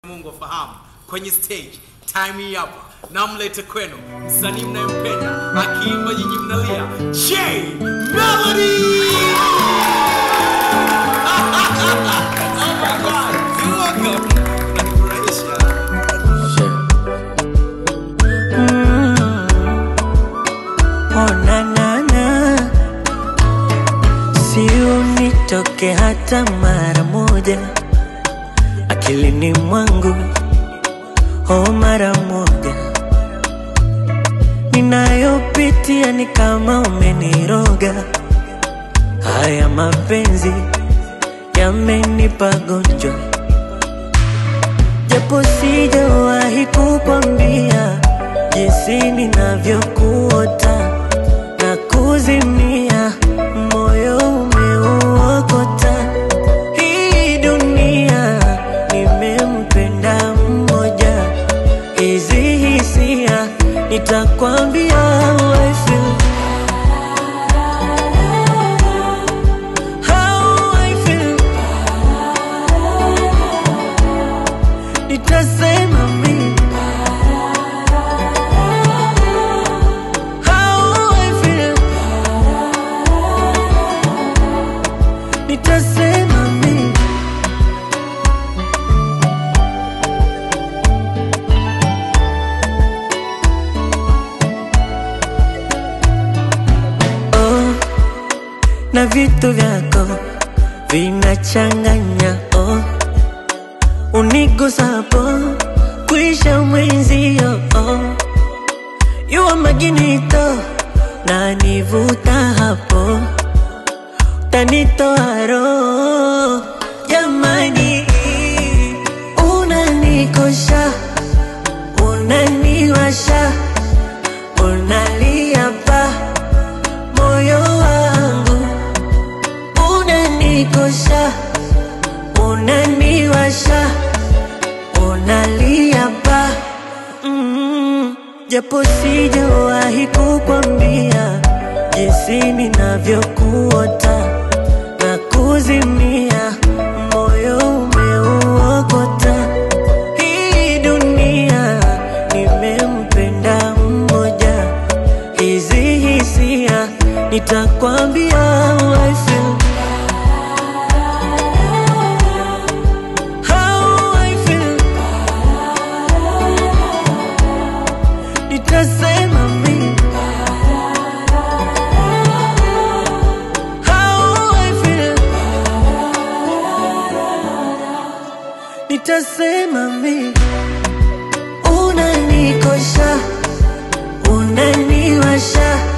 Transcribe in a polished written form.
Mungu afahamu kwenye stage time hii hapa namlete kwenu msanii mnayempenda akiimba nyinyi mnalia J Melody. Oh my God, you welcome. Oh na na na, si unitoke hata mara moja akilini mwangu, oh mara moja. Ninayopitia ni kama umeniroga, haya mapenzi yamenipa gonjwa, japo sijawahi kukwambia jinsi ninavyokuota na kuzimia, moyo umeuokota. Hii dunia nimempenda mmoja, hizi hisia nitakwambia how I feel. How I feel. Nitasema mimi nitasema mimi. Oh, na vitu vyako vinachanganya. Oh, unigusapo kuisha mwenzio. Oh, yuwa maginito na nivuta hapo, tanitoa roho jamani. Unanikosha, unaniwasha, unalia pa moyo wangu. Unanikosha, unaniwasha, unalia pa japo sijawahi kukwambia jinsi ninavyokuota na kuzimia, moyo umeuokota. Hii dunia nimempenda mmoja, hizi hisia nitakwambia how I feel. How I feel. Nitasema mimi nitasema mimi. Unanikosha, unaniwasha,